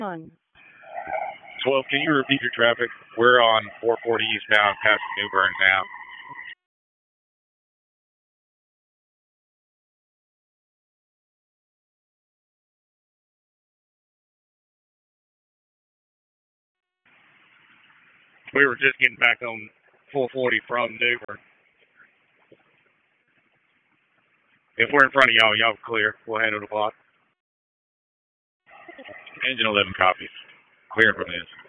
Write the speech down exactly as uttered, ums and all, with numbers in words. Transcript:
On. twelve, can you repeat your traffic? We're on four forty eastbound past New Bern now. We were just getting back on four forty from New Bern. If we're in front of y'all, y'all clear. We'll handle the block. Engine eleven copies. Clear from this.